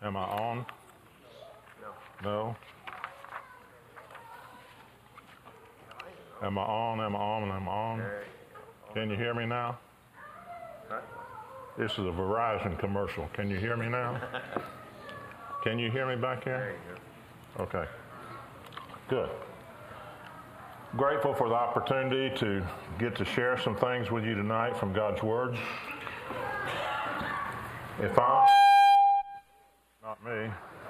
Am I on? No. Am I on? Am I on? Am I on? Can you hear me now? This is a Verizon commercial. Can you hear me now? Can you hear me back here? Okay. Good. Grateful for the opportunity to get to share some things with you tonight from God's Word. If I'm not me.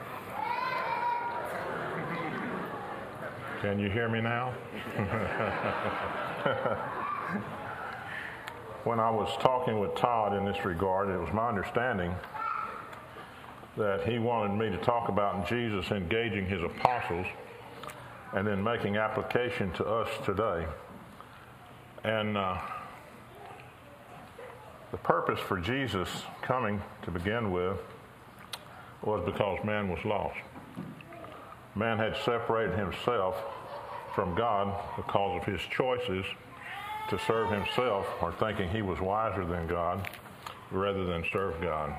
Can you hear me now? When I was talking with Todd in this regard, it was my understanding that he wanted me to talk about Jesus engaging his apostles and then making application to us today. And the purpose for Jesus coming to begin with was because man was lost. Man had separated himself from God because of his choices to serve himself, or thinking he was wiser than God rather than serve God.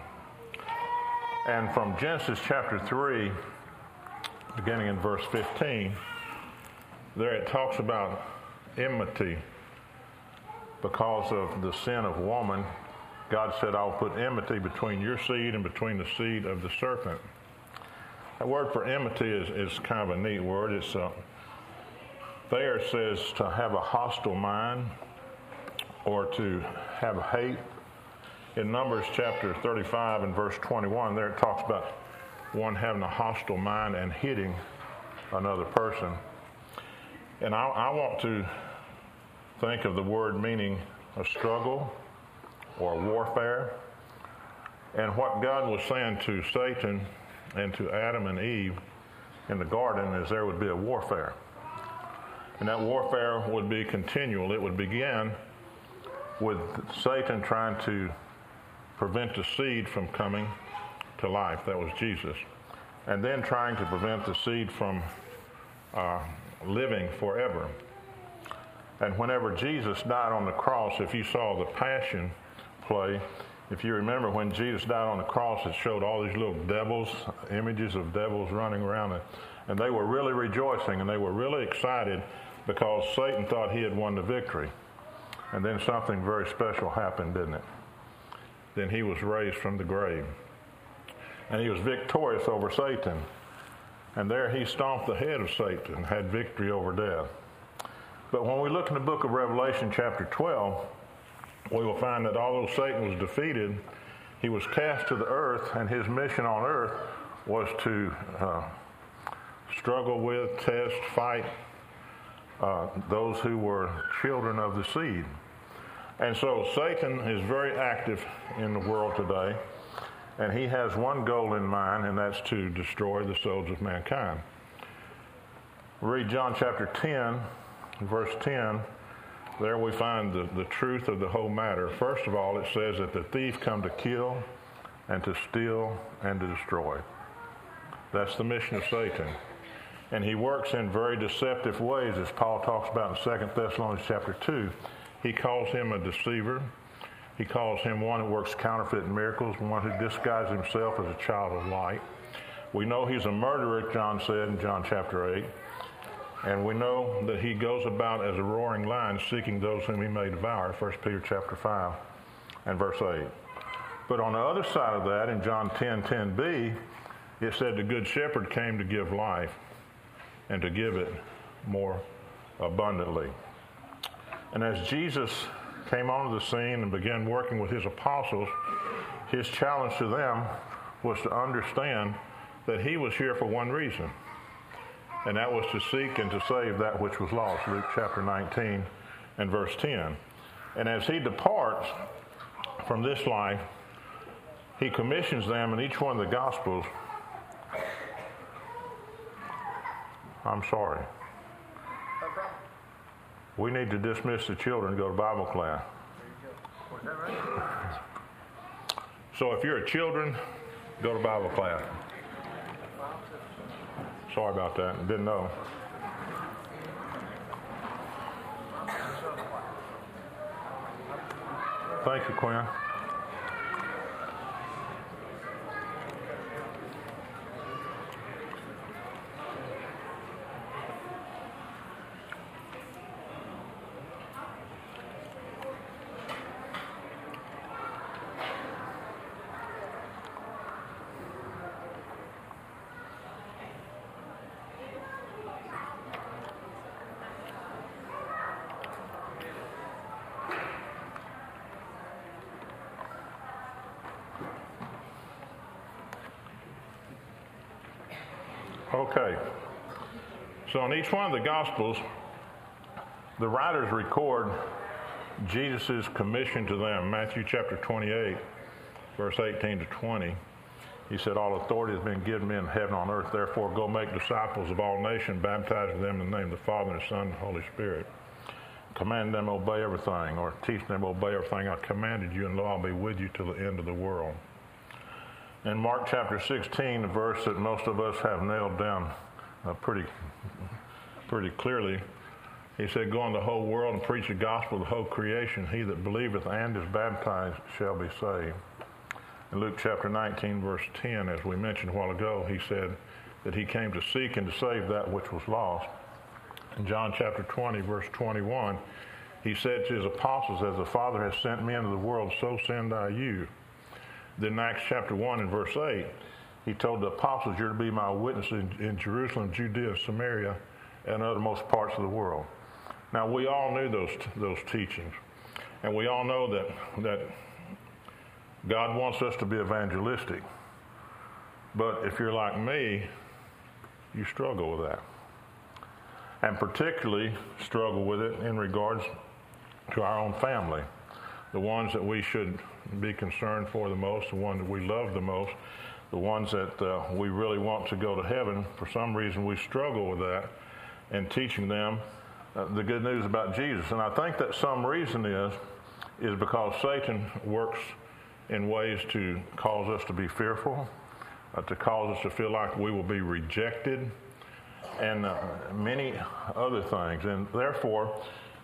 And from Genesis chapter 3, beginning in verse 15, there it talks about enmity. Because of the sin of woman, God said, I'll put enmity between your seed and between the seed of the serpent. That word for enmity is kind of a neat word. It's there it says to have a hostile mind or to have hate. In Numbers chapter 35 and verse 21, there it talks about one having a hostile mind and hitting another person. And I want to think of the word meaning a struggle or warfare. And what God was saying to Satan and to Adam and Eve in the garden is there would be a warfare. And that warfare would be continual. It would begin with Satan trying to prevent the seed from coming to life. That was Jesus. And then trying to prevent the seed from living forever. And whenever Jesus died on the cross, if you saw the Passion play, if you remember when Jesus died on the cross, it showed all these little devils, images of devils running around, and they were really rejoicing and they were really excited because Satan thought he had won the victory. And then something very special happened, didn't it? Then he was raised from the grave. And he was victorious over Satan. And there he stomped the head of Satan and had victory over death. But when we look in the book of Revelation chapter 12, we will find that although Satan was defeated, he was cast to the earth, and his mission on earth was to struggle with, test, fight those who were children of the seed. And so Satan is very active in the world today, and he has one goal in mind, and that's to destroy the souls of mankind. Read John chapter 10, verse 10. There we find the truth of the whole matter. First of all, it says that the thief come to kill and to steal and to destroy. That's the mission of Satan. And he works in very deceptive ways, as Paul talks about in 2 Thessalonians chapter 2. He calls him a deceiver. He calls him one who works counterfeit miracles, one who disguises himself as a child of light. We know he's a murderer, John said in John chapter 8. And we know that he goes about as a roaring lion seeking those whom he may devour, 1 Peter chapter 5 and verse 8. But on the other side of that, in John 10:10b, it said the good shepherd came to give life and to give it more abundantly. And as Jesus came onto the scene and began working with his apostles, his challenge to them was to understand that he was here for one reason, and that was to seek and to save that which was lost, Luke chapter 19 and verse 10. And as he departs from this life, he commissions them in each one of the Gospels. I'm sorry. We need to dismiss the children and go to Bible class. So if you're a children, go to Bible class. Sorry about that. Didn't know. Thank you, Quinn. Okay. So in each one of the Gospels, the writers record Jesus' commission to them. Matthew chapter 28, verse 18 to 20. He said, all authority has been given me in heaven and on earth. Therefore, go make disciples of all nations, baptizing them in the name of the Father and the Son and the Holy Spirit. Command them to obey everything, or teach them to obey everything I commanded you, and lo, I'll be with you till the end of the world. In Mark chapter 16, a verse that most of us have nailed down pretty clearly, he said, go into the whole world and preach the gospel to the whole creation. He that believeth and is baptized shall be saved. In Luke chapter 19, verse 10, as we mentioned a while ago, he said that he came to seek and to save that which was lost. In John chapter 20, verse 21, he said to his apostles, as the Father has sent me into the world, so send I you. Then in Acts chapter 1 and verse 8, he told the apostles, you're to be my witnesses in Jerusalem, Judea, Samaria, and uttermost parts of the world. Now, we all knew those teachings, and we all know that God wants us to be evangelistic. But if you're like me, you struggle with that. And particularly struggle with it in regards to our own family, the ones that we should be concerned for the most, the ones that we love the most, the ones that we really want to go to heaven. For some reason, we struggle with that and teaching them the good news about Jesus. And I think that some reason is because Satan works in ways to cause us to be fearful, to cause us to feel like we will be rejected, and many other things. And therefore,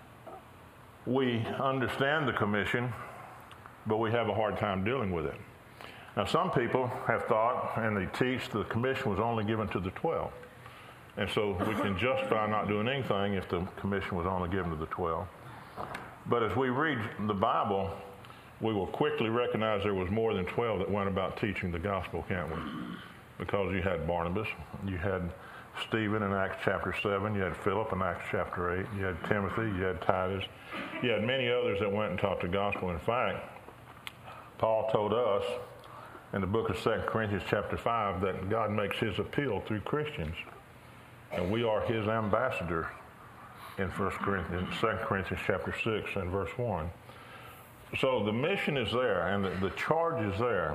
we understand the commission, but we have a hard time dealing with it. Now, some people have thought, and they teach, the commission was only given to the 12. And so we can justify not doing anything if the commission was only given to the 12. But as we read the Bible, we will quickly recognize there was more than 12 that went about teaching the gospel, can't we? Because you had Barnabas, you had Stephen in Acts chapter 7, you had Philip in Acts chapter 8, you had Timothy, you had Titus, you had many others that went and taught the gospel. In fact, Paul told us in the book of 2 Corinthians chapter 5 that God makes his appeal through Christians, and we are his ambassador in 2 Corinthians chapter 6 and verse 1. So the mission is there, and the charge is there.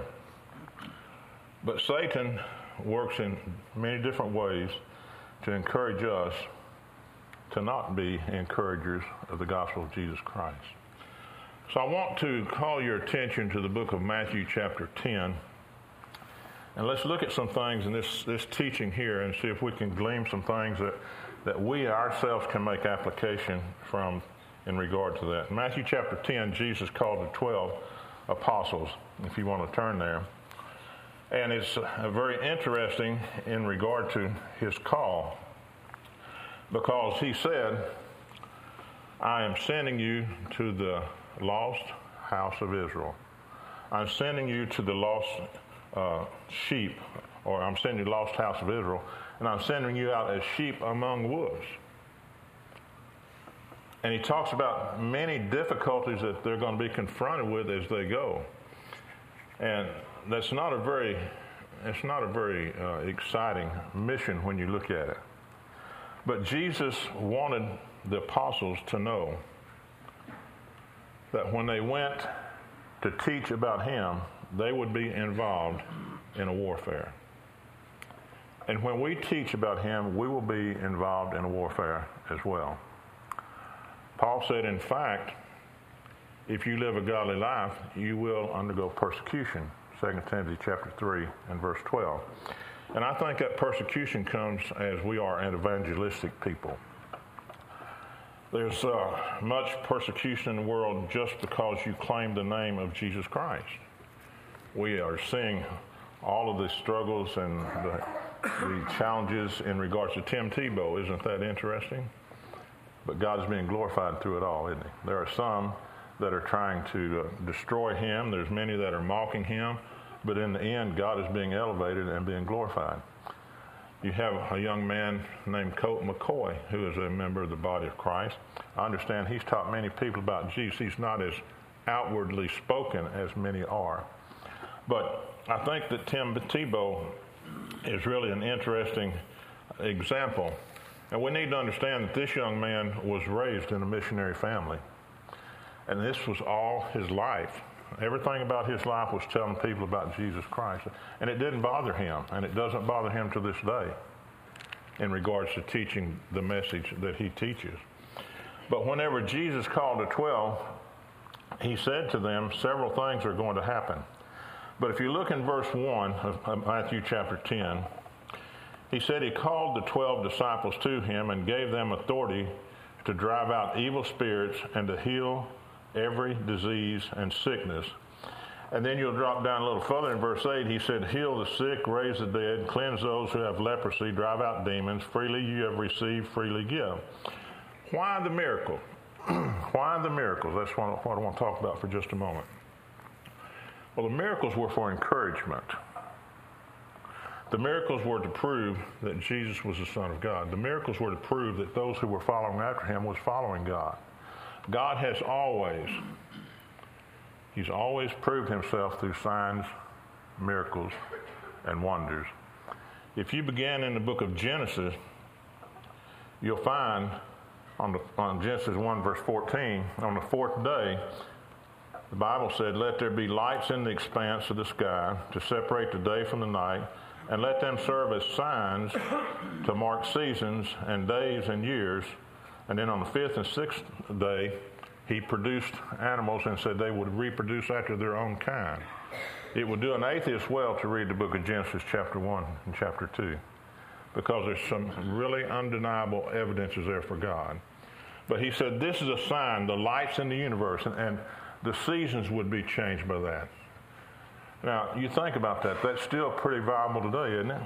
But Satan works in many different ways to encourage us to not be encouragers of the gospel of Jesus Christ. So I want to call your attention to the book of Matthew chapter 10. And let's look at some things in this teaching here and see if we can glean some things that we ourselves can make application from in regard to that. In Matthew chapter 10, Jesus called the 12 apostles, if you want to turn there. And it's very interesting in regard to his call, because he said, I am sending you to the lost house of Israel. I'm sending you to the lost sheep, or I'm sending you to the lost house of Israel, and I'm sending you out as sheep among wolves. And he talks about many difficulties that they're going to be confronted with as they go. And that's not a very exciting mission when you look at it. But Jesus wanted the apostles to know that when they went to teach about him, they would be involved in a warfare. And when we teach about him, we will be involved in a warfare as well. Paul said, in fact, if you live a godly life, you will undergo persecution. 2 Timothy chapter 3 and verse 12. And I think that persecution comes as we are an evangelistic people. There's much persecution in the world just because you claim the name of Jesus Christ. We are seeing all of the struggles and the challenges in regards to Tim Tebow. Isn't that interesting? But God is being glorified through it all, isn't he? There are some that are trying to destroy him. There's many that are mocking him. But in the end, God is being elevated and being glorified. You have a young man named Colt McCoy, who is a member of the body of Christ. I understand he's taught many people about Jesus. He's not as outwardly spoken as many are. But I think that Tim Tebow is really an interesting example. And we need to understand that this young man was raised in a missionary family. And this was all his life. Everything about his life was telling people about Jesus Christ. And it didn't bother him, and it doesn't bother him to this day in regards to teaching the message that he teaches. But whenever Jesus called the 12, he said to them, several things are going to happen. But if you look in verse 1 of Matthew chapter 10, he said he called the 12 disciples to him and gave them authority to drive out evil spirits and to heal every disease and sickness. And then you'll drop down a little further in verse 8. He said, heal the sick, raise the dead, cleanse those who have leprosy, drive out demons. Freely you have received, freely give. Why the miracle? Why the miracles? That's what I want to talk about for just a moment. Well, the miracles were for encouragement. The miracles were to prove that Jesus was the Son of God. The miracles were to prove that those who were following after him was following God. God has He's always proved himself through signs, miracles, and wonders. If you begin in the book of Genesis, you'll find on Genesis 1 verse 14, on the fourth day, the Bible said, let there be lights in the expanse of the sky to separate the day from the night, and let them serve as signs to mark seasons and days and years. And then on the fifth and sixth day, he produced animals and said they would reproduce after their own kind. It would do an atheist well to read the book of Genesis chapter 1 and chapter 2, because there's some really undeniable evidences there for God. But he said this is a sign, the lights in the universe, and the seasons would be changed by that. Now, you think about that. That's still pretty viable today, isn't it?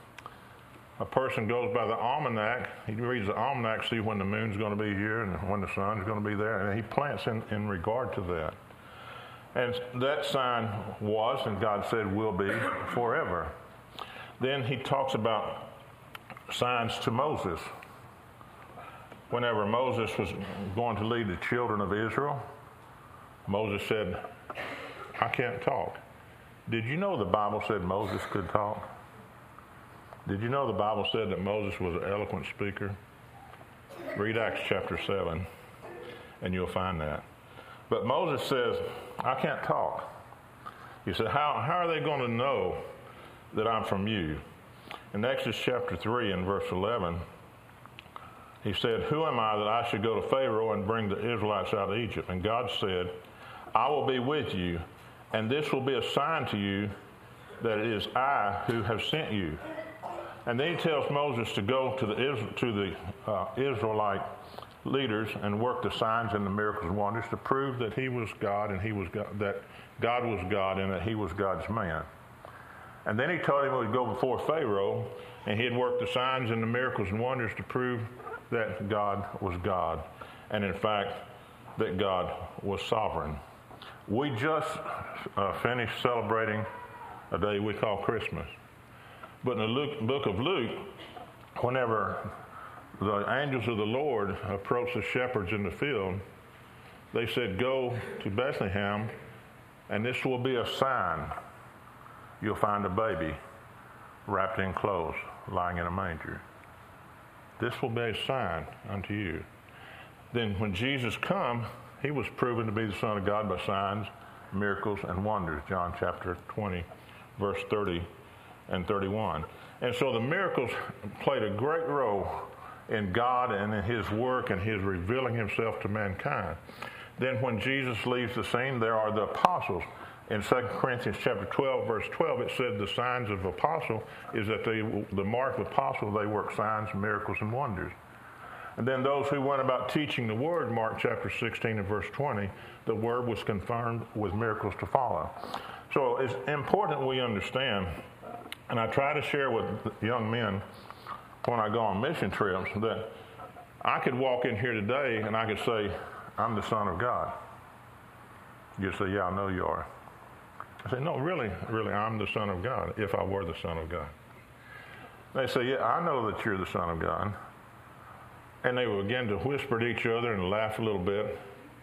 A person goes by the almanac. He reads the almanac, see when the moon's going to be here and when the sun's going to be there, and he plants in regard to that. And that sign was, and God said will be, forever. Then he talks about signs to Moses. Whenever Moses was going to lead the children of Israel, Moses said, I can't talk. Did you know the Bible said Moses could talk? Did you know the Bible said that Moses was an eloquent speaker? Read Acts chapter 7, and you'll find that. But Moses says, I can't talk. He said, how are they going to know that I'm from you? In Exodus chapter 3 and verse 11, he said, who am I that I should go to Pharaoh and bring the Israelites out of Egypt? And God said, I will be with you, and this will be a sign to you that it is I who have sent you. And then he tells Moses to go to the Israelite leaders and work the signs and the miracles and wonders to prove that he was God and that God was God and that he was God's man. And then he told him he would go before Pharaoh and he'd work the signs and the miracles and wonders to prove that God was God, and in fact that God was sovereign. We just finished celebrating a day we call Christmas. But in the book of Luke, whenever the angels of the Lord approached the shepherds in the field, they said, go to Bethlehem, and this will be a sign. You'll find a baby wrapped in clothes, lying in a manger. This will be a sign unto you. Then when Jesus come, he was proven to be the Son of God by signs, miracles, and wonders. John chapter 20, verse 30 and 31. And so the miracles played a great role in God and in his work and his revealing himself to mankind. Then when Jesus leaves the scene, there are the apostles. In 2 Corinthians chapter 12, verse 12, it said the signs of apostle is that the mark of apostle, they work signs, miracles, and wonders. And then those who went about teaching the word, Mark chapter 16 and verse 20, the word was confirmed with miracles to follow. So it's important we understand, and I try to share with young men when I go on mission trips, that I could walk in here today and I could say, I'm the Son of God. You'd say, yeah, I know you are. I say, no, really, I'm the Son of God, if I were the Son of God. They say, yeah, I know that you're the Son of God. And they would begin to whisper to each other and laugh a little bit.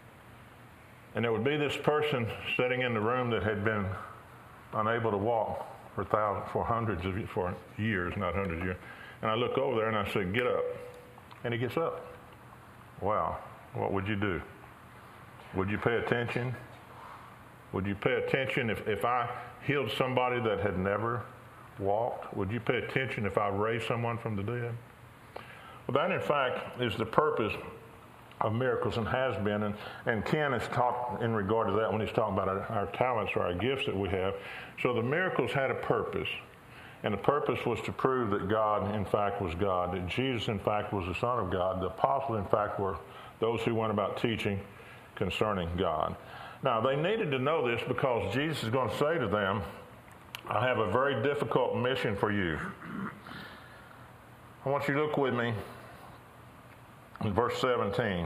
And there would be this person sitting in the room that had been unable to walk for years, not hundreds of years, And I look over there and I say, get up. And he gets up. Wow, what would you do? Would you pay attention? Would you pay attention if I healed somebody that had never walked? Would you pay attention if I raised someone from the dead? Well, that in fact is the purpose of miracles and has been. And Ken has talked in regard to that when he's talking about our talents or our gifts that we have. So the miracles had a purpose. And the purpose was to prove that God, in fact, was God, that Jesus, in fact, was the Son of God. The apostles, in fact, were those who went about teaching concerning God. Now, they needed to know this because Jesus is going to say to them, I have a very difficult mission for you. I want you to look with me in verse 17.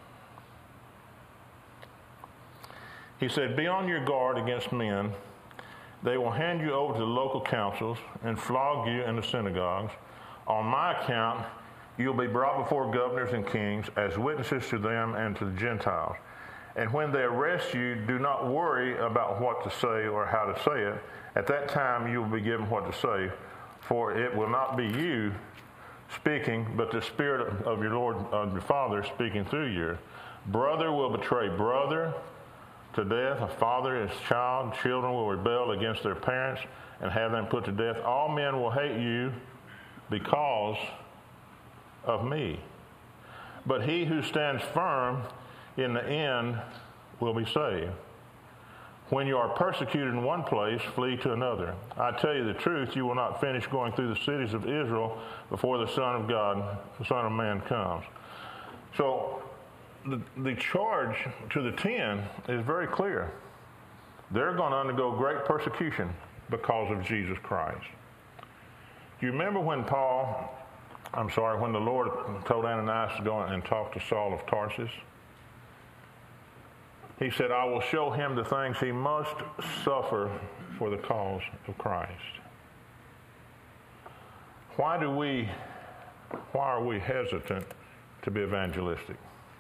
He said, be on your guard against men. They will hand you over to the local councils and flog you in the synagogues. On my account, you'll be brought before governors and kings as witnesses to them and to the Gentiles. And when they arrest you, do not worry about what to say or how to say it. At that time, you will be given what to say, for it will not be you speaking, but the Spirit of your Lord, of your Father, speaking through you. Brother will betray brother to death, a father his child. Children will rebel against their parents and have them put to death. All men will hate you because of me. But he who stands firm in the end will be saved. When you are persecuted in one place, flee to another. I tell you the truth, you will not finish going through the cities of Israel before the Son of God, the Son of Man, comes. So the charge to the 10 is very clear. They're going to undergo great persecution because of Jesus Christ. Do you remember when when the Lord told Ananias to go and talk to Saul of Tarsus? He said, I will show him the things he must suffer for the cause of Christ. Why are we hesitant to be evangelistic?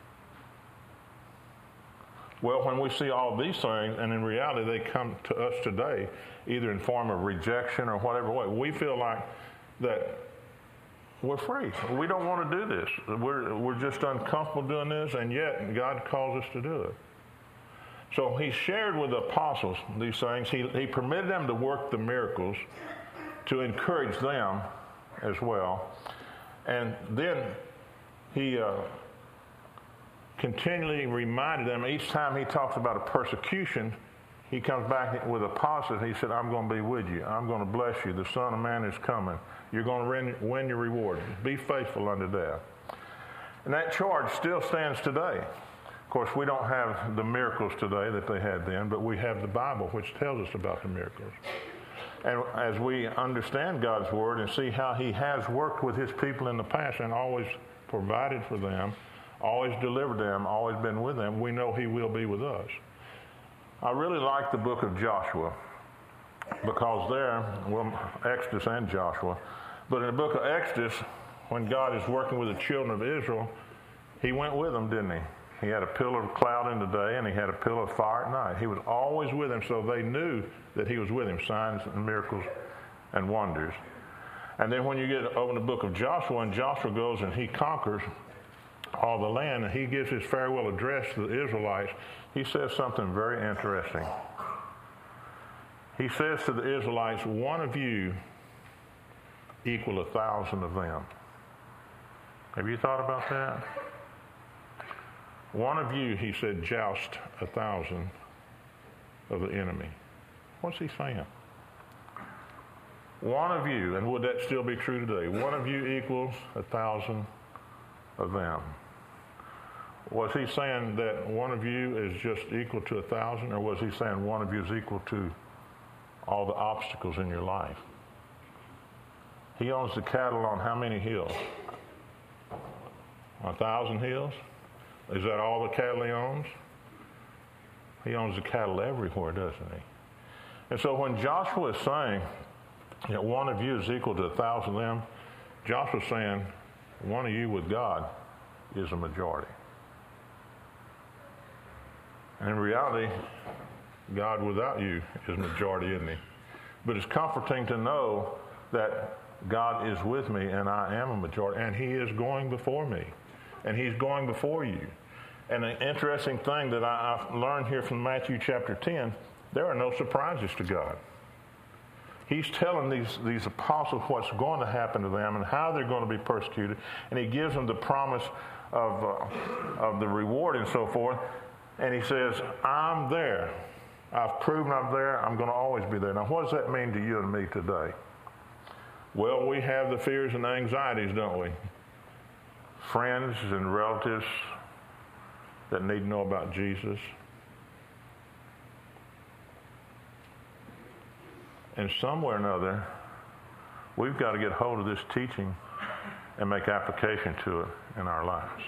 Well, when we see all these things, and in reality they come to us today, either in form of rejection or whatever way, we feel like that we're free. We don't want to do this. We're just uncomfortable doing this, and yet God calls us to do it. So he shared with the apostles these things. He permitted them to work the miracles to encourage them as well. And then he continually reminded them, each time he talks about a persecution, he comes back with apostles. He said, I'm going to be with you. I'm going to bless you. The Son of Man is coming. You're going to win your reward. Be faithful unto death. And that charge still stands today. Of course, we don't have the miracles today that they had then, but we have the Bible, which tells us about the miracles. And as we understand God's Word and see how He has worked with His people in the past and always provided for them, always delivered them, always been with them, we know He will be with us. I really like the book of Joshua because there, Exodus and Joshua, but in the book of Exodus, when God is working with the children of Israel, He went with them, didn't He? He had a pillar of cloud in the day, and He had a pillar of fire at night. He was always with them, so they knew that He was with them, signs and miracles and wonders. And then when you get over the book of Joshua, and Joshua goes and he conquers all the land, and he gives his farewell address to the Israelites, he says something very interesting. He says to the Israelites, one of you equal 1,000 of them. Have you thought about that? One of you, he said, joust 1,000 of the enemy. What's he saying? One of you, and would that still be true today? One of you equals 1,000 of them. Was he saying that one of you is just equal to 1,000, or was he saying one of you is equal to all the obstacles in your life? He owns the cattle on how many hills? 1,000 hills? Is that all the cattle he owns? He owns the cattle everywhere, doesn't he? And so when Joshua is saying that one of you is equal to 1,000 of them, Joshua's saying one of you with God is a majority. And in reality, God without you is majority, isn't He? But it's comforting to know that God is with me and I am a majority, and he is going before me, and he's going before you. And an interesting thing that I've learned here from Matthew chapter 10, there are no surprises to God. He's telling these apostles what's going to happen to them and how they're going to be persecuted, and he gives them the promise of the reward and so forth. And he says, I'm there. I've proven I'm there. I'm going to always be there. Now, what does that mean to you and me today? Well, we have the fears and anxieties, don't we? Friends and relatives that need to know about Jesus. And somewhere or another, we've got to get hold of this teaching and make application to it in our lives.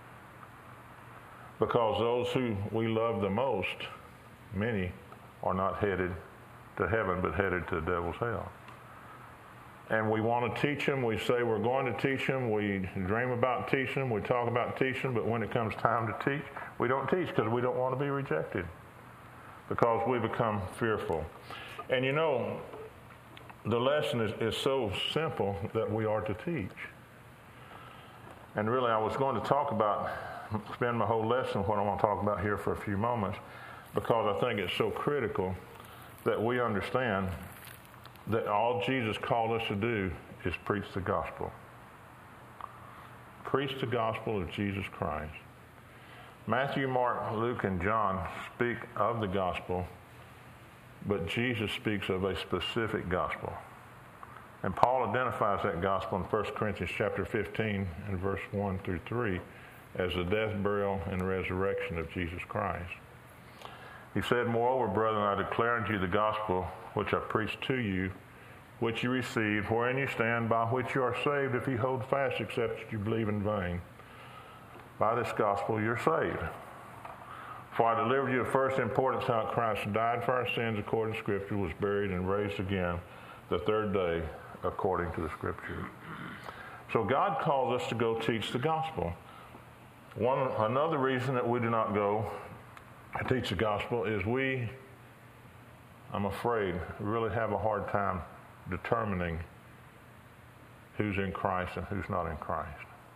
Because those who we love the most, many are not headed to heaven, but headed to the devil's hell. And we want to teach them. We say we're going to teach them. We dream about teaching them. We talk about teaching, but when it comes time to teach, we don't teach because we don't want to be rejected, because we become fearful. And you know, the lesson is so simple that we are to teach. And really, I was going to spend my whole lesson, what I want to talk about here for a few moments, because I think it's so critical that we understand that all Jesus called us to do is preach the gospel. Preach the gospel of Jesus Christ. Matthew, Mark, Luke, and John speak of the gospel, but Jesus speaks of a specific gospel. And Paul identifies that gospel in 1 Corinthians chapter 15 and verse 1 through 3 as the death, burial, and resurrection of Jesus Christ. He said, moreover, brethren, I declare unto you the gospel which I preached to you, which you received, wherein you stand, by which you are saved, if you hold fast, except that you believe in vain. By this gospel you're saved. For I delivered you of first importance how Christ died for our sins according to Scripture, was buried, and raised again the third day according to the Scripture. So God calls us to go teach the gospel. Another reason that we do not go and teach the gospel is I'm afraid, really have a hard time determining who's in Christ and who's not in Christ.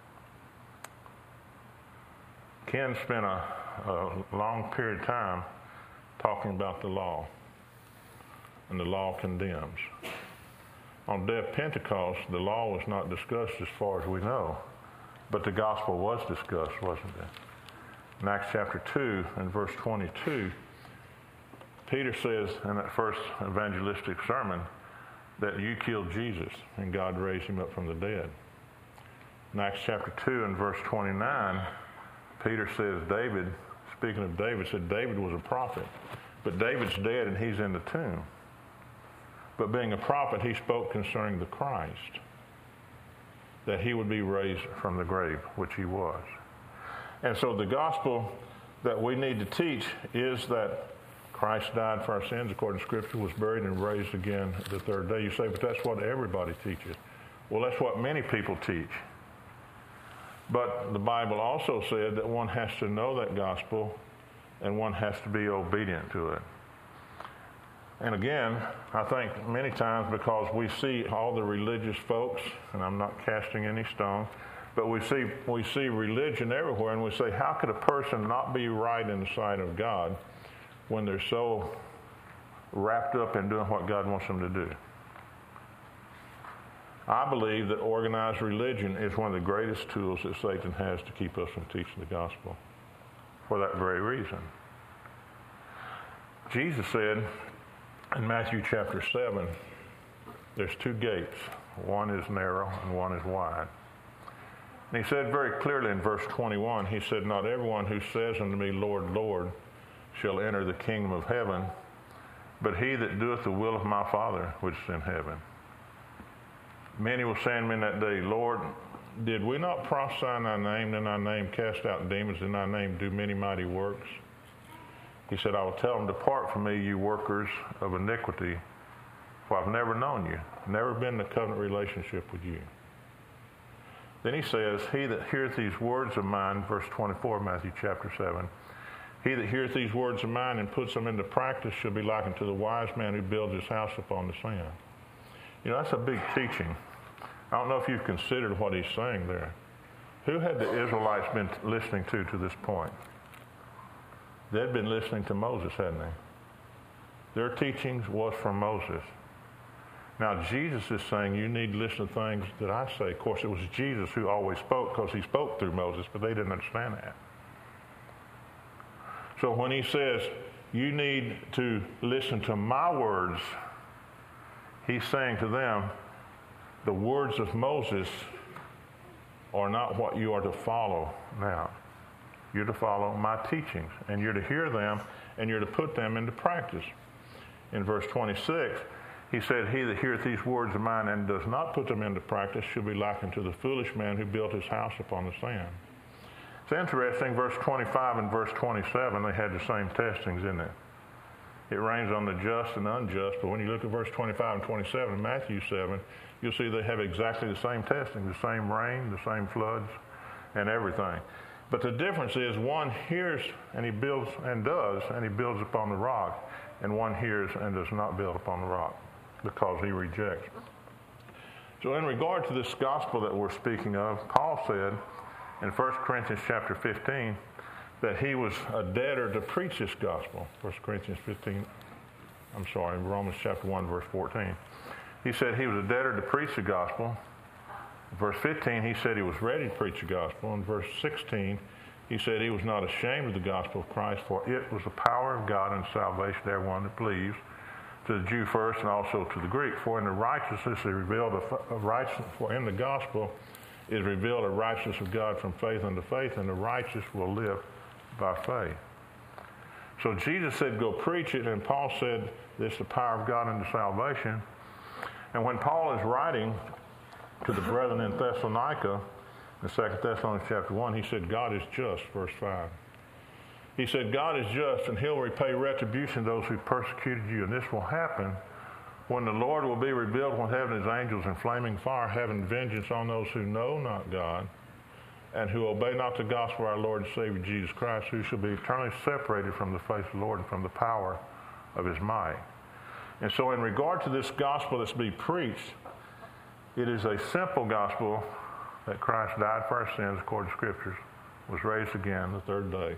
Ken spent a long period of time talking about the law, and the law condemns. On the day of Pentecost, the law was not discussed as far as we know, but the gospel was discussed, wasn't it? In Acts chapter 2 and verse 22, Peter says in that first evangelistic sermon that you killed Jesus and God raised him up from the dead. In Acts chapter 2 and verse 29, Peter says David, speaking of David, said David was a prophet, but David's dead and he's in the tomb. But being a prophet, he spoke concerning the Christ, that he would be raised from the grave, which he was. And so the gospel that we need to teach is that Christ died for our sins according to Scripture, was buried, and raised again the third day. You say, but that's what everybody teaches. Well, that's what many people teach. But the Bible also said that one has to know that gospel and one has to be obedient to it. And again, I think many times because we see all the religious folks, and I'm not casting any stone, but we see religion everywhere, and we say, how could a person not be right in the sight of God when they're so wrapped up in doing what God wants them to do? I believe that organized religion is one of the greatest tools that Satan has to keep us from teaching the gospel, for that very reason. Jesus said in Matthew chapter 7, there's two gates. One is narrow and one is wide. And he said very clearly in verse 21, he said, not everyone who says unto me, Lord, Lord, shall enter the kingdom of heaven, but he that doeth the will of my Father which is in heaven. Many will say unto me in that day, Lord, did we not prophesy in thy name, in thy name cast out demons, in thy name do many mighty works? He said, I will tell them, depart from me, you workers of iniquity, for I've never known you, never been in a covenant relationship with you. Then he says, he that heareth these words of mine, verse 24, Matthew chapter 7, he that heareth these words of mine and puts them into practice shall be likened to the wise man who builds his house upon the sand. You know, that's a big teaching. I don't know if you've considered what he's saying there. Who had the Israelites been listening to this point? They'd been listening to Moses, hadn't they? Their teachings was from Moses. Now, Jesus is saying you need to listen to things that I say. Of course, it was Jesus who always spoke because he spoke through Moses, but they didn't understand that. So when he says you need to listen to my words, he's saying to them, the words of Moses are not what you are to follow now. You're to follow my teachings, and you're to hear them, and you're to put them into practice. In verse 26, he said, he that heareth these words of mine and does not put them into practice shall be likened to the foolish man who built his house upon the sand. It's interesting, verse 25 and verse 27, they had the same testings, isn't it? It rains on the just and unjust, but when you look at verse 25 and 27 in Matthew 7, you'll see they have exactly the same testing, the same rain, the same floods, and everything. But the difference is one hears and he builds and does, and he builds upon the rock, and one hears and does not build upon the rock because he rejects. So in regard to this gospel that we're speaking of, Paul said in 1 Corinthians chapter 15 that he was a debtor to preach this gospel. Romans chapter 1, verse 14. He said he was a debtor to preach the gospel. Verse 15, he said he was ready to preach the gospel. In verse 16, he said he was not ashamed of the gospel of Christ, for it was the power of God and salvation to everyone that believes, to the Jew first and also to the Greek. For in the righteousness is revealed in the gospel is revealed a righteousness of God from faith unto faith, and the righteous will live by faith. So Jesus said, go preach it, and Paul said, this is the power of God unto salvation. And when Paul is writing to the brethren in Thessalonica, in 2 Thessalonians chapter 1, he said, God is just, verse 5. He said, God is just, and he'll repay retribution to those who persecuted you. And this will happen when the Lord will be revealed when heaven is angels in flaming fire, having vengeance on those who know not God, and who obey not the gospel of our Lord and Savior Jesus Christ, who shall be eternally separated from the face of the Lord and from the power of his might. And so in regard to this gospel that's being preached, it is a simple gospel that Christ died for our sins according to Scriptures, was raised again the third day.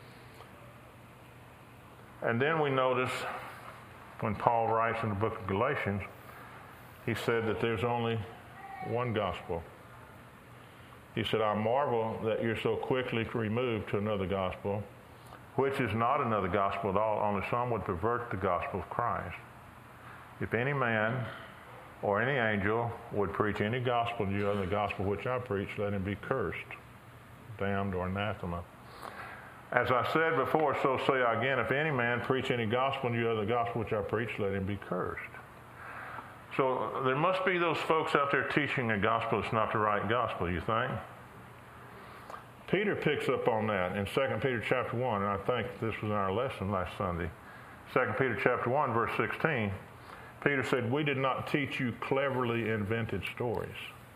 And then we notice when Paul writes in the book of Galatians, he said that there's only one gospel. He said, I marvel that you're so quickly removed to another gospel, which is not another gospel at all, only some would pervert the gospel of Christ. If any man or any angel would preach any gospel to you other than the gospel which I preach, let him be cursed, damned, or anathema. As I said before, so say I again, if any man preach any gospel to you other than the gospel which I preach, let him be cursed. So there must be those folks out there teaching a gospel that's not the right gospel, you think? Peter picks up on that in 2 Peter chapter 1, and I think this was in our lesson last Sunday. 2 Peter chapter 1, verse 16, Peter said, we did not teach you cleverly invented stories.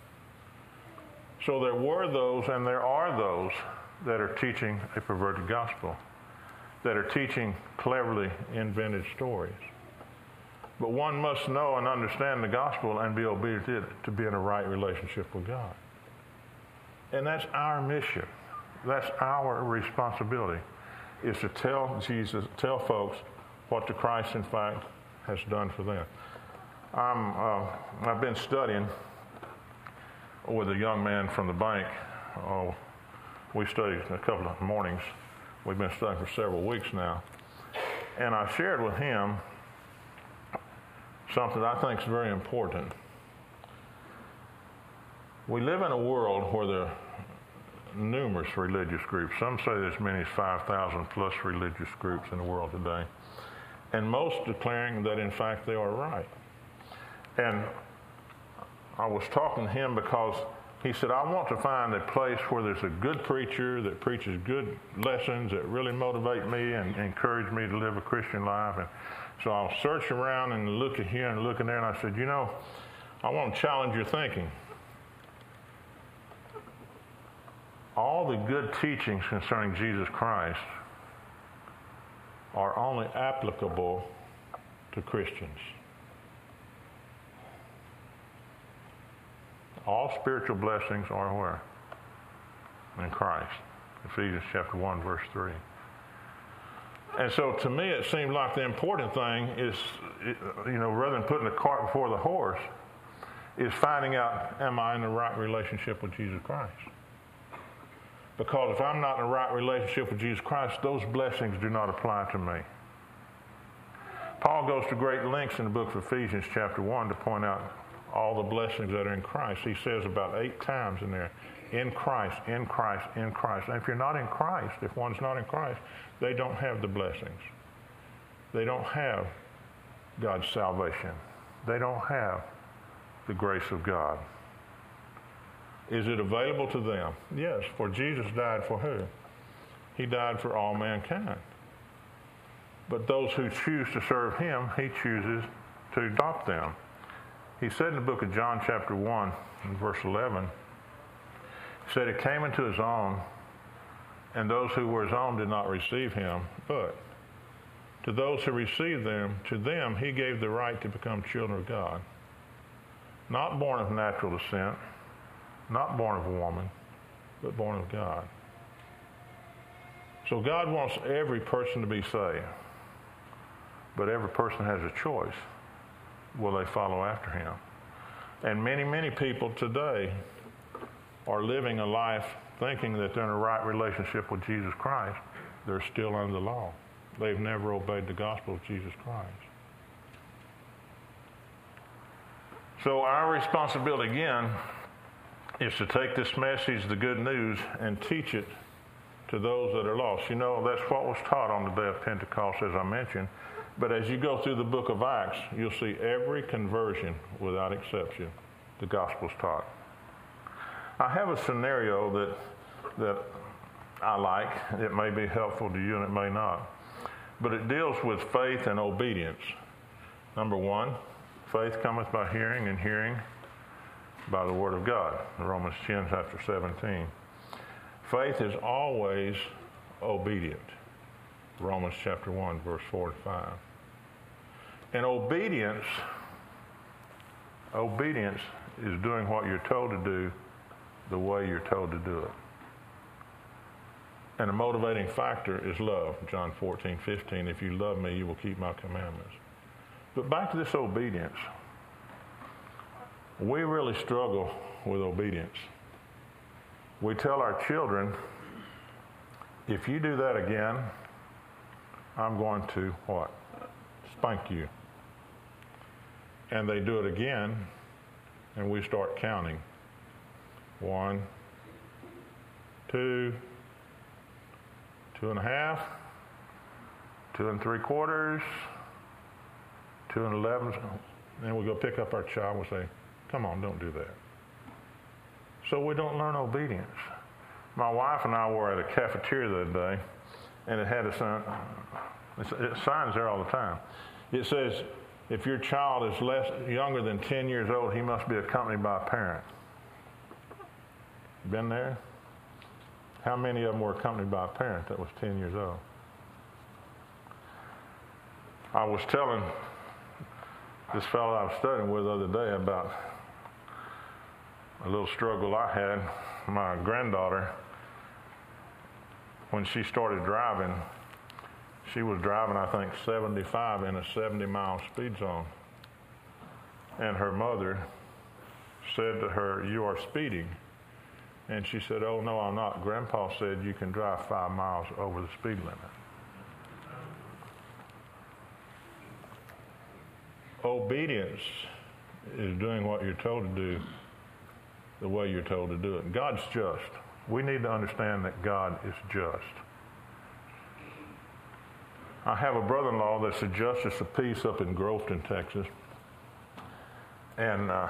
So there were those, and there are those, that are teaching a perverted gospel, that are teaching cleverly invented stories. But one must know and understand the gospel and be obedient to it to be in a right relationship with God. And that's our mission. That's our responsibility, is to tell folks what the Christ, in fact, has done for them. I've been studying with a young man from the bank. We studied a couple of mornings. We've been studying for several weeks now. And I shared with him something that I think is very important. We live in a world where there are numerous religious groups. Some say there's as many as 5,000 plus religious groups in the world today. And most declaring that, in fact, they are right. And I was talking to him because he said, I want to find a place where there's a good preacher that preaches good lessons that really motivate me and encourage me to live a Christian life. And so I'll search around and look at here and look in there, and I said, I want to challenge your thinking. All the good teachings concerning Jesus Christ are only applicable to Christians. All spiritual blessings are where? In Christ. Ephesians chapter 1, verse 3. And so to me, it seemed like the important thing is, rather than putting the cart before the horse, is finding out, am I in the right relationship with Jesus Christ? Because if I'm not in the right relationship with Jesus Christ, those blessings do not apply to me. Paul goes to great lengths in the book of Ephesians chapter 1 to point out all the blessings that are in Christ. He says about 8 times in there, in Christ, in Christ, in Christ. And if you're not in Christ, if one's not in Christ, they don't have the blessings. They don't have God's salvation. They don't have the grace of God. Is it available to them? Yes, for Jesus died for who? He died for all mankind. But those who choose to serve him, he chooses to adopt them. He said in the book of John chapter 1, in verse 11, he said, it came into his own, and those who were his own did not receive him. But to those who received them, to them he gave the right to become children of God. Not born of natural descent, not born of a woman, but born of God. So God wants every person to be saved. But every person has a choice. Will they follow after him? And many, many people today are living a life thinking that they're in a right relationship with Jesus Christ. They're still under the law. They've never obeyed the gospel of Jesus Christ. So our responsibility again is to take this message, the good news, and teach it to those that are lost. That's what was taught on the day of Pentecost, as I mentioned. But as you go through the book of Acts, you'll see every conversion, without exception, the gospel's taught. I have a scenario that I like. It may be helpful to you and it may not. But it deals with faith and obedience. Number 1, faith cometh by hearing, and hearing by the word of God. Romans 10, chapter 17. Faith is always obedient. Romans chapter 1, verse 4 and 5. And obedience is doing what you're told to do the way you're told to do it. And the motivating factor is love. John 14:15, if you love me, you will keep my commandments. But back to this obedience. We really struggle with obedience. We tell our children, if you do that again, I'm going to what? Spank you. And they do it again, and we start counting. 1, 2, 2.5, 2 3/4, 2 11. Then we go pick up our child and we say, come on, don't do that. So we don't learn obedience. My wife and I were at a cafeteria the other day, and it had a sign. Signs there all the time. It says, if your child is younger than 10 years old, he must be accompanied by a parent. Been there? How many of them were accompanied by a parent that was 10 years old? I was telling this fellow I was studying with the other day about a little struggle I had. My granddaughter, when she started driving, she was driving, I think, 75 in a 70-mile speed zone. And her mother said to her, you are speeding. And she said, oh, no, I'm not. Grandpa said you can drive 5 miles over the speed limit. Obedience is doing what you're told to do the way you're told to do it. God's just. We need to understand that God is just. I have a brother-in-law that's a justice of peace up in Groveton, Texas. And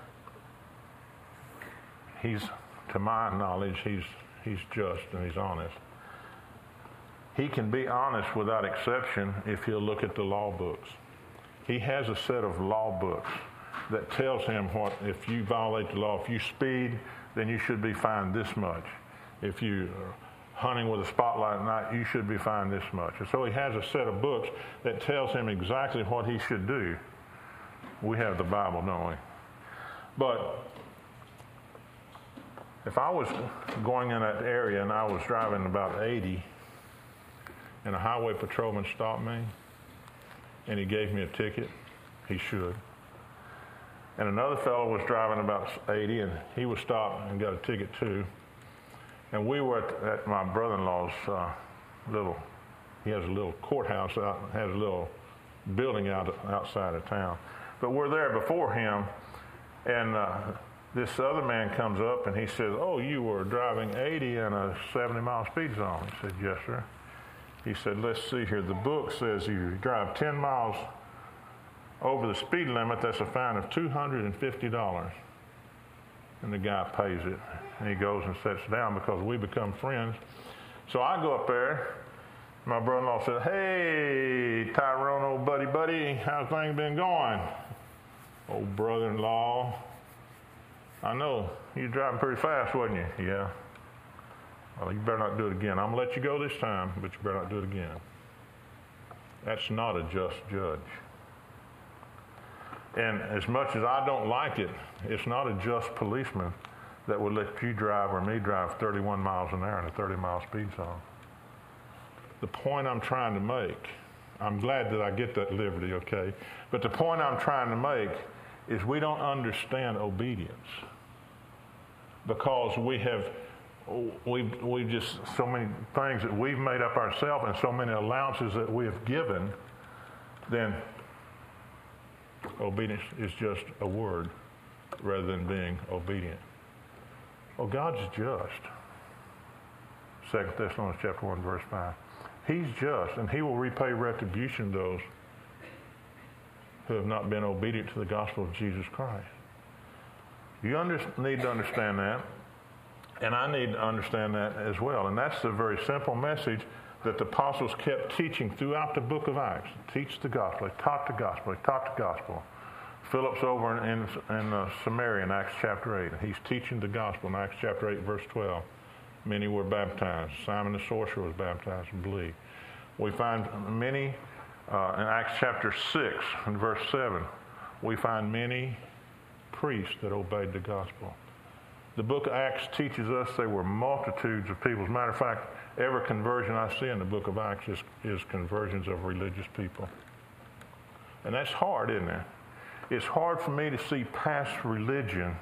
he's, to my knowledge, he's just and he's honest. He can be honest without exception if he'll look at the law books. He has a set of law books that tells him what, if you violate the law, if you speed, then you should be fined this much. If you hunting with a spotlight at night, you should be fined this much. And so he has a set of books that tells him exactly what he should do. We have the Bible, don't we? But If I was going in that area and I was driving about 80 and a highway patrolman stopped me and he gave me a ticket, he should. And another fellow was driving about 80 and he was stopped and got a ticket too. And we were at my brother-in-law's he has a little courthouse, has a little building outside of town. But we're there before him, and this other man comes up and he says, "Oh, you were driving 80 in a 70-mile speed zone." I said, "Yes, sir." He said, "Let's see here. The book says you drive 10 miles over the speed limit, that's a fine of $250. And the guy pays it. And he goes and sits down because we become friends. So I go up there. My brother-in-law said, "Hey, Tyrone, old buddy, how's things been going?" "Old brother-in-law, I know, you driving pretty fast, wasn't you?" "Yeah." "Well, you better not do it again. I'm going to let you go this time, but you better not do it again." That's not a just judge. And as much as I don't like it, it's not a just policeman that would let you drive or me drive 31 miles an hour in a 30-mile speed zone. The point I'm trying to make, I'm glad that I get that liberty, okay? But the point I'm trying to make is we don't understand obedience because we've just so many things that we've made up ourselves and so many allowances that we have given, then obedience is just a word rather than being obedient. Well, God's just. 2 Thessalonians chapter 1, verse 5. He's just, and he will repay retribution to those who have not been obedient to the gospel of Jesus Christ. You need to understand that, and I need to understand that as well. And that's the very simple message that the apostles kept teaching throughout the book of Acts. Teach the gospel. They taught the gospel. They taught the gospel. Philip's over in Samaria in Acts chapter 8. And he's teaching the gospel in Acts chapter 8, verse 12. Many were baptized. Simon the sorcerer was baptized and believed. We find many, in Acts chapter 6 and verse 7, we find many priests that obeyed the gospel. The book of Acts teaches us there were multitudes of people. As a matter of fact, every conversion I see in the book of Acts is conversions of religious people. And that's hard, isn't it? It's hard for me to see past religion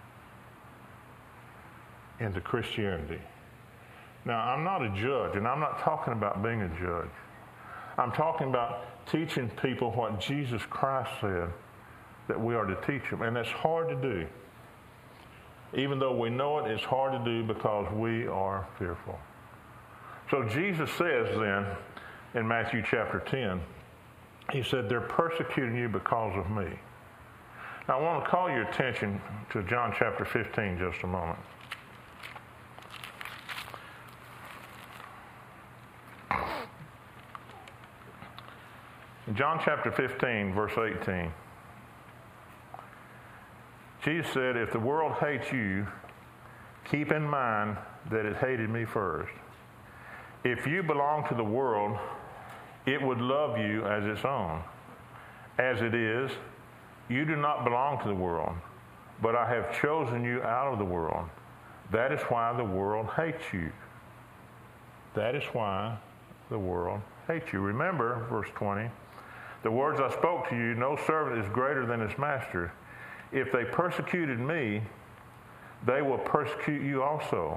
into Christianity. Now, I'm not a judge, and I'm not talking about being a judge. I'm talking about teaching people what Jesus Christ said that we are to teach them. And that's hard to do. Even though we know it, it's hard to do because we are fearful. So Jesus says then, in Matthew chapter 10, he said, "They're persecuting you because of me." Now, I want to call your attention to John chapter 15 just a moment. In John chapter 15, verse 18, Jesus said, "If the world hates you, keep in mind that it hated me first. If you belong to the world, it would love you as its own. As it is, you do not belong to the world, but I have chosen you out of the world. That is why the world hates you." That is why the world hates you. Remember, verse 20, "The words I spoke to you, no servant is greater than his master. If they persecuted me, they will persecute you also.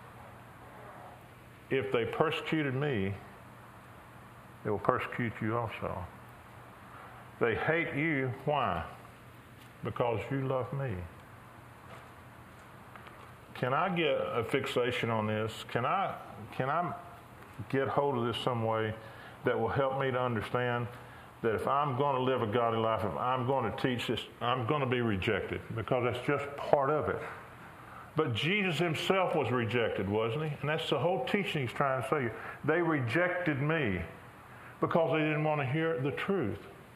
If they persecuted me, they will persecute you also." They hate you. Why? Because you love me. Can I get a fixation on this? Can I get hold of this some way that will help me to understand that if I'm going to live a godly life, if I'm going to teach this, I'm going to be rejected because that's just part of it. But Jesus himself was rejected, wasn't he? And that's the whole teaching he's trying to say. They rejected me because they didn't want to hear the truth.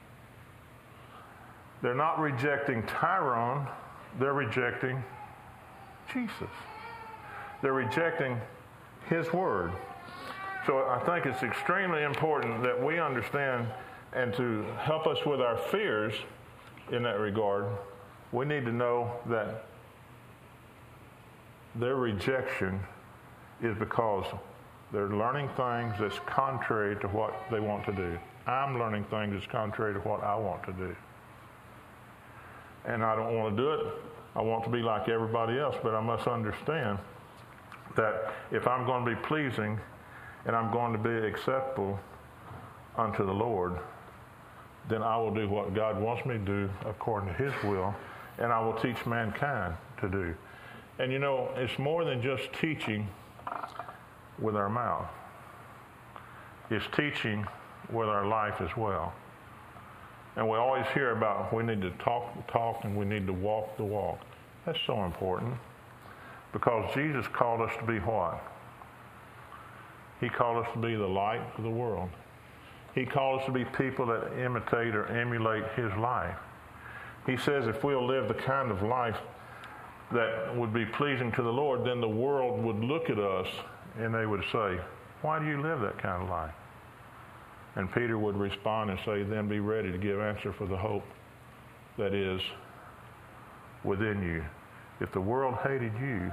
They're not rejecting Tyrone. They're rejecting Jesus. They're rejecting his word. So I think it's extremely important that we understand, and to help us with our fears in that regard, we need to know that their rejection is because they're learning things that's contrary to what they want to do. I'm learning things that's contrary to what I want to do. And I don't want to do it. I want to be like everybody else, but I must understand that if I'm going to be pleasing and I'm going to be acceptable unto the Lord, then I will do what God wants me to do according to His will, and I will teach mankind to do. And you know, it's more than just teaching with our mouth. It's teaching with our life as well. And we always hear about we need to talk the talk and we need to walk the walk. That's so important because Jesus called us to be what? He called us to be the light of the world. He called us to be people that imitate or emulate His life. He says if we'll live the kind of life that would be pleasing to the Lord, then the world would look at us and they would say, why do you live that kind of life? And Peter would respond and say, then be ready to give answer for the hope that is within you. If the world hated you,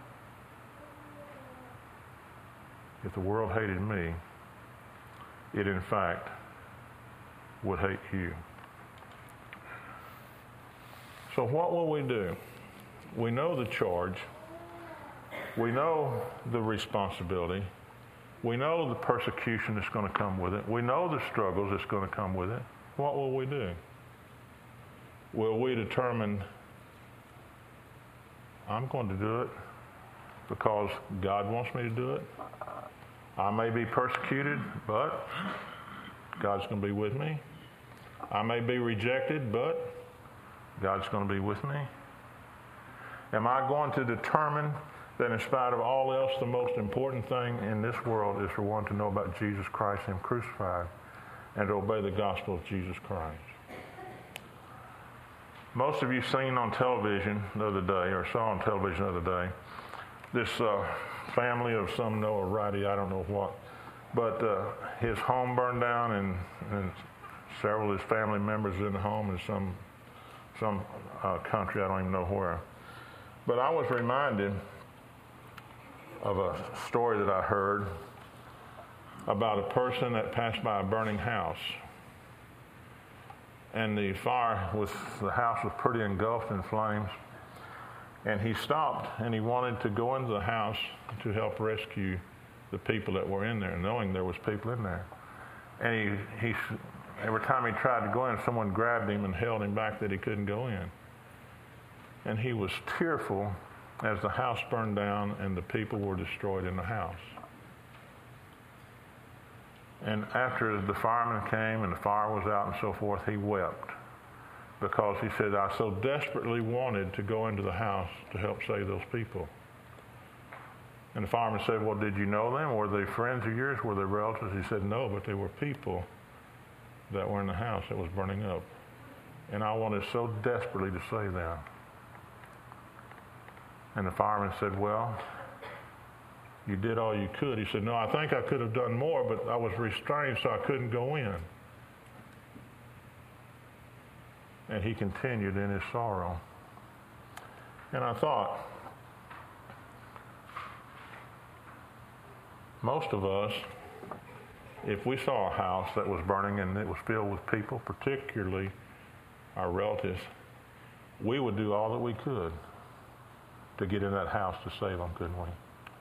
if the world hated me, it in fact would hate you. So what will we do? We know the charge. We know the responsibility. We know the persecution that's going to come with it. We know the struggles that's going to come with it. What will we do? Will we determine, I'm going to do it because God wants me to do it? I may be persecuted, but God's going to be with me. I may be rejected, but God's going to be with me. Am I going to determine that in spite of all else, the most important thing in this world is for one to know about Jesus Christ, Him crucified, and to obey the gospel of Jesus Christ? Most of you seen on television the other day, or saw on television the other day, this family of some Noah Ridey, I don't know what, but his home burned down and several of his family members in the home in some country, I don't even know where. But I was reminded of a story that I heard about a person that passed by a burning house. And the house was pretty engulfed in flames. And he stopped and he wanted to go into the house to help rescue the people that were in there, knowing there was people in there. And he every time he tried to go in, someone grabbed him and held him back that he couldn't go in. And he was tearful as the house burned down and the people were destroyed in the house. And after the firemen came and the fire was out and so forth, he wept because he said, I so desperately wanted to go into the house to help save those people. And the fireman said, well, did you know them? Were they friends of yours? Were they relatives? He said, no, but they were people that were in the house that was burning up. And I wanted so desperately to save them. And the fireman said, well, you did all you could. He said, no, I think I could have done more, but I was restrained so I couldn't go in. And he continued in his sorrow. And I thought, most of us, if we saw a house that was burning and it was filled with people, particularly our relatives, we would do all that we could to get in that house to save them, couldn't we?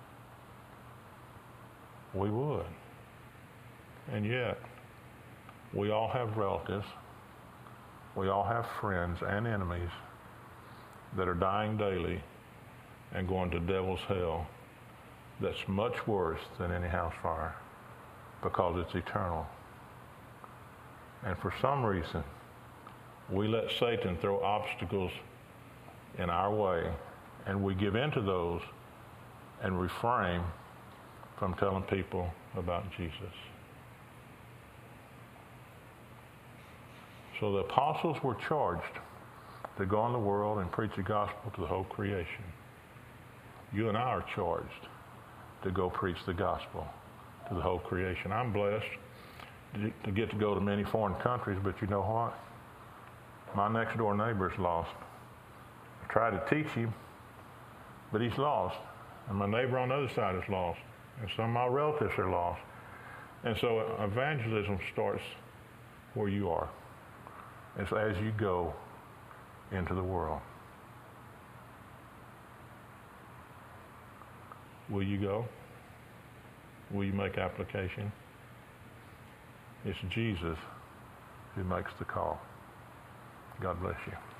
We would. And yet, we all have relatives, we all have friends and enemies that are dying daily and going to devil's hell that's much worse than any house fire because it's eternal. And for some reason, we let Satan throw obstacles in our way, and we give in to those and refrain from telling people about Jesus. So the apostles were charged to go in the world and preach the gospel to the whole creation. You and I are charged to go preach the gospel to the whole creation. I'm blessed to get to go to many foreign countries, but you know what? My next door neighbor is lost. I tried to teach him, but he's lost. And my neighbor on the other side is lost. And some of my relatives are lost. And so evangelism starts where you are. It's as you go into the world. Will you go? Will you make application? It's Jesus who makes the call. God bless you.